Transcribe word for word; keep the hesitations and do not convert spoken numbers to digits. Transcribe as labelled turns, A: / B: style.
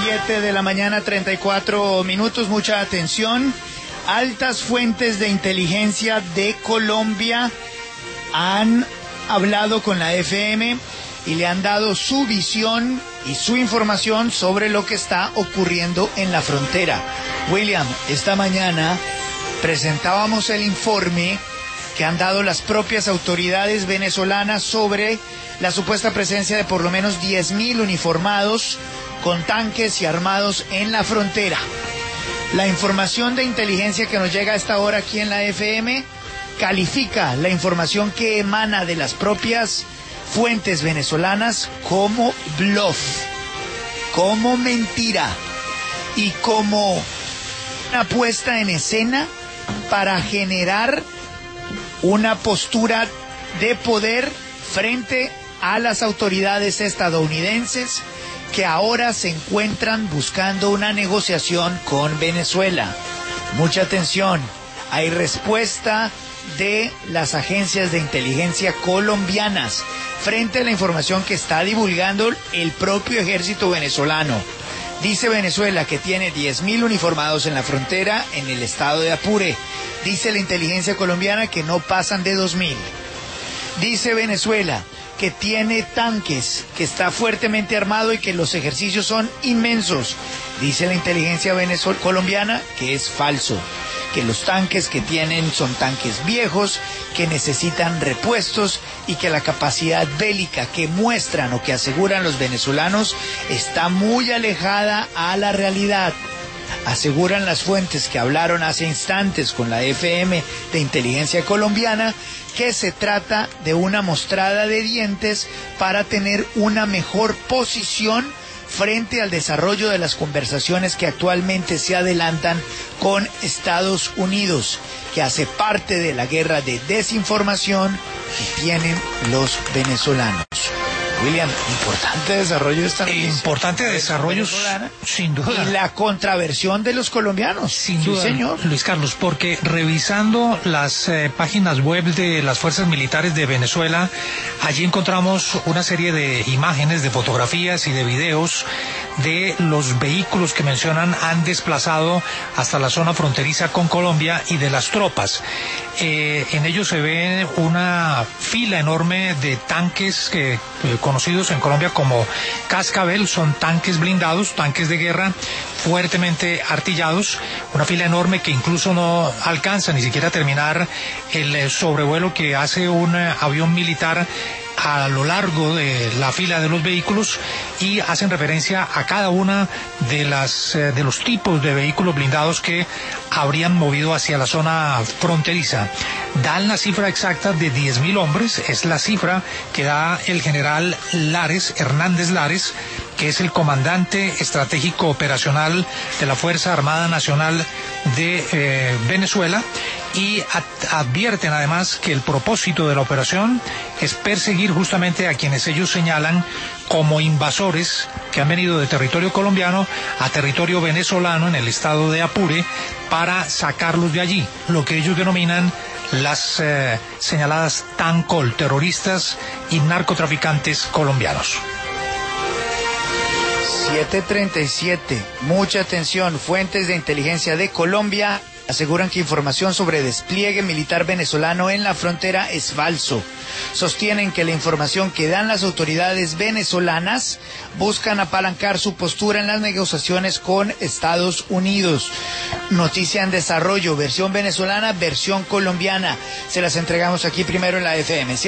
A: siete de la mañana, treinta y cuatro minutos. Mucha atención. Altas fuentes de inteligencia de Colombia han hablado con la F M y le han dado su visión y su información sobre lo que está ocurriendo en la frontera. William, esta mañana presentábamos el informe que han dado las propias autoridades venezolanas sobre la supuesta presencia de por lo menos diez mil uniformados con tanques y armados en la frontera. La información de inteligencia que nos llega a esta hora aquí en la F M califica la información que emana de las propias fuentes venezolanas como bluff, como mentira y como una puesta en escena para generar una postura de poder frente a las autoridades estadounidenses que ahora se encuentran buscando una negociación con Venezuela. Mucha atención, hay respuesta de las agencias de inteligencia colombianas frente a la información que está divulgando el propio ejército venezolano. Dice Venezuela que tiene diez mil uniformados en la frontera en el estado de Apure. Dice la inteligencia colombiana que no pasan de dos mil. Dice Venezuela que tiene tanques, que está fuertemente armado y que los ejercicios son inmensos. Dice la inteligencia venezolana colombiana que es falso, que los tanques que tienen son tanques viejos, que necesitan repuestos y que la capacidad bélica que muestran o que aseguran los venezolanos está muy alejada a la realidad. Aseguran las fuentes que hablaron hace instantes con la F M de inteligencia colombiana que se trata de una mostrada de dientes para tener una mejor posición frente al desarrollo de las conversaciones que actualmente se adelantan con Estados Unidos, que hace parte de la guerra de desinformación que tienen los venezolanos. William, importante desarrollo de esta noticia.
B: Importante desarrollo, sin duda.
A: Y la contraversión de los colombianos.
B: Sin duda,
A: sí, señor.
B: Luis Carlos, porque revisando las eh, páginas web de las fuerzas militares de Venezuela, allí encontramos una serie de imágenes, de fotografías y de videos de los vehículos que mencionan han desplazado hasta la zona fronteriza con Colombia y de las tropas. Eh, en ellos se ve una fila enorme de tanques que eh, conocidos en Colombia como Cascabel, son tanques blindados, tanques de guerra fuertemente artillados, una fila enorme que incluso no alcanza ni siquiera a terminar el eh, sobrevuelo que hace un eh, avión militar a lo largo de la fila de los vehículos, y hacen referencia a cada una de las eh, de los tipos de vehículos blindados que habrían movido hacia la zona fronteriza. Dan la cifra exacta de diez mil hombres, es la cifra que da el general Lares, Hernández Lares, que es el comandante estratégico operacional de la Fuerza Armada Nacional de eh, Venezuela, y advierten además que el propósito de la operación es perseguir justamente a quienes ellos señalan como invasores que han venido de territorio colombiano a territorio venezolano en el estado de Apure para sacarlos de allí, lo que ellos denominan las eh, señaladas TANCOL, terroristas y narcotraficantes colombianos.
A: siete treinta y siete. Mucha atención. Fuentes de inteligencia de Colombia aseguran que información sobre despliegue militar venezolano en la frontera es falso. Sostienen que la información que dan las autoridades venezolanas buscan apalancar su postura en las negociaciones con Estados Unidos. Noticia en desarrollo, versión venezolana, versión colombiana. Se las entregamos aquí primero en la F M.